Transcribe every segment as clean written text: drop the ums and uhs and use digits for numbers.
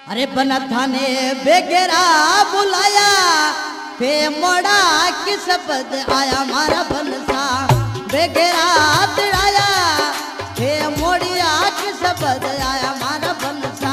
अरे बना थाने बेगेरा बुलाया फे मोड़ा किस पद आया मारा बनसा बेगेरा तिड़ाया फे मोड़िया किस पद आया मारा बनसा।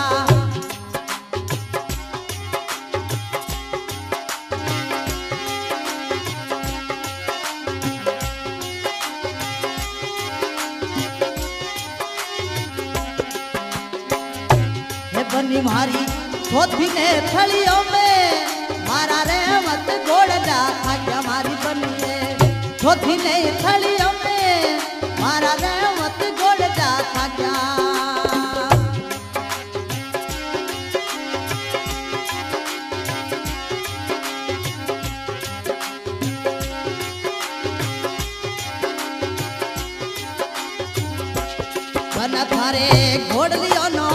बनी मारी छोथी ने थलियों में मारा रे मत गोड़ला था क्या मारी बनी है छोथी ने थलियों में मारा रे मत गोड़ला था क्या। बना थारे घोड़लियों नो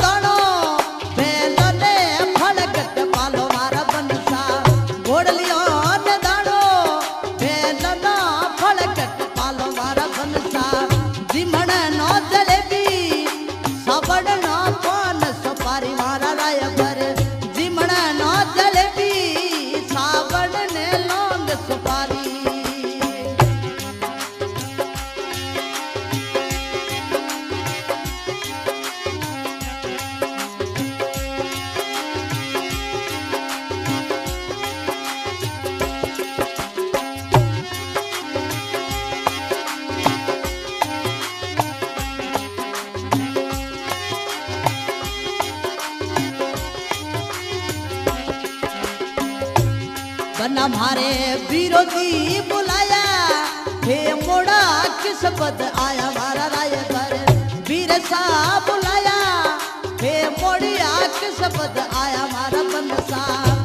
बना मारे विरोधी बुलाया हे मोड़ा किस पद आया मारा राय पर वीर सा बुलाया हे मोड़िया किस पद आया मारा बनसा।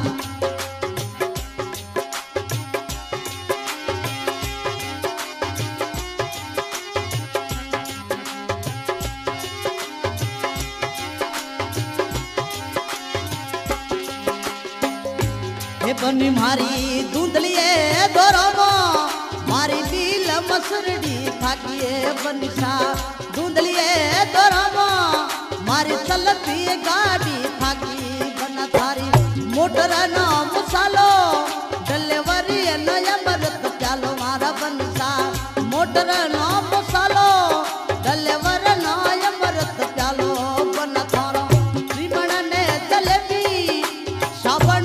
बनी मारी दूंदलिए दोरोमो मारी दिल मसरडी थाकिए बनिसा दूंदलिए दोरोमो मारी चलती गाड़ी थाकी बना थारी मोटर न मसालो डिलीवरी न अमृत प्यालो मारा बनसा मोटर न मसालो डिलीवर न अमृत प्यालो बना थारो श्रीमण ने जलेबी साबण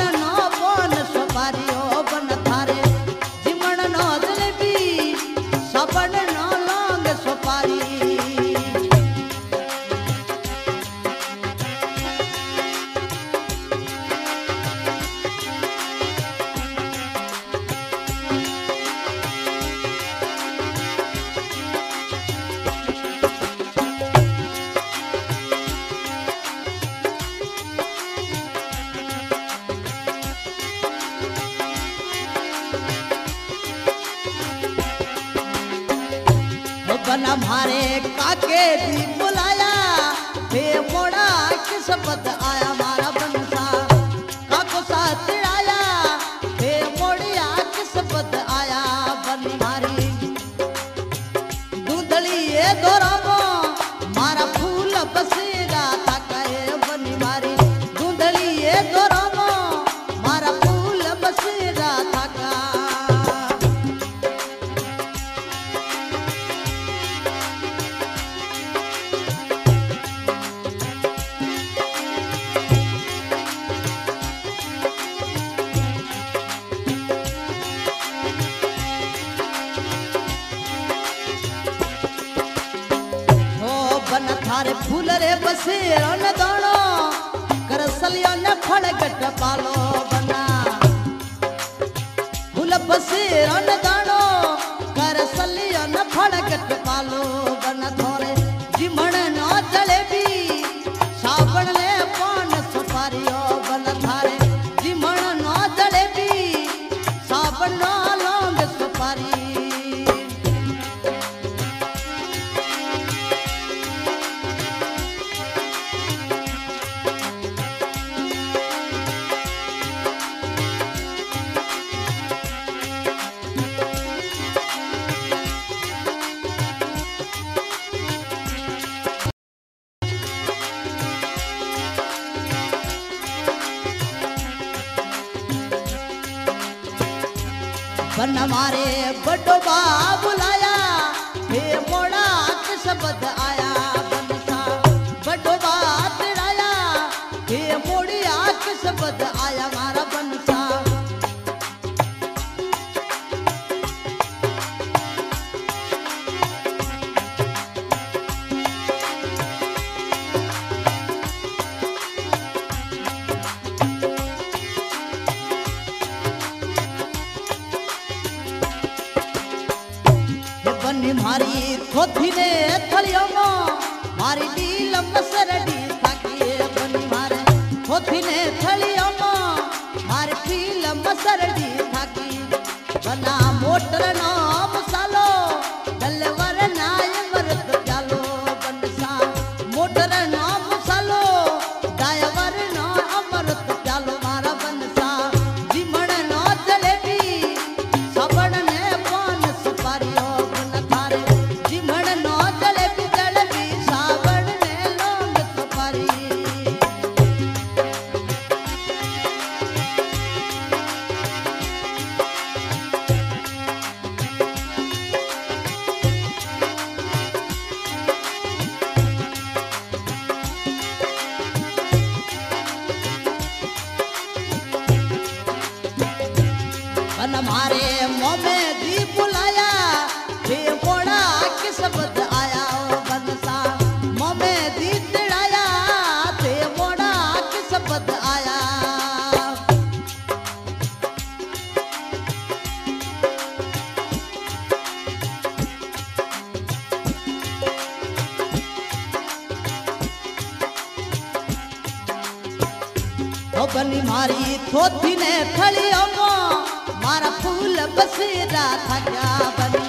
बना मारे काके दी बुलाया हे मोड़ा किस पद आया मारा बनसा काको साथ आया हे मोड़िया किस पद आया बनी मारी दूधली ये दोरामो मारा फूल बसेरा ताकाए बनी मारी दूधली ये दोरामो मारा फूल बसेरा ताका। थारे फूल रे बसेरो न दानो करसलियो न फड़गट पालो बना फूल बसेरो न दानो करसलियो न फड़गट पालो बना थोरे जिमण न जलेबी साबण ले पान सुपारियो बना थारे जिमण न जलेबी साबण न लौंग सुपारी। बन मारे बड़ो बा बुलाया हे मोड़ा के शब्द आया बनसा बड़ो बा तिड़ाया हे मोड़िया के शब्द आया मारा बनसा बनी मारी थोथी ने थलियों मारी नील मसरडी थाकी बनी मारे थोथी ने थलियों मारी नील मसरडी थाकी बना मोटर नो मसालो दलवर नाय मरद प्यालो बनसा मोटर नो मसालो दायवर नो अमृत प्यालो मारा बनसा जिमण नो जलेबी सबण ने पान सुपारियो बन मारे मुँह में दी बुलाया हे मोड़ा के शब्द आया ओ बनसा मुँह में दी तिड़ाया हे मोड़ा के शब्द आया ओ बनी मारी थोथी ने थलियों मारा फूल बसेरा था क्या बनी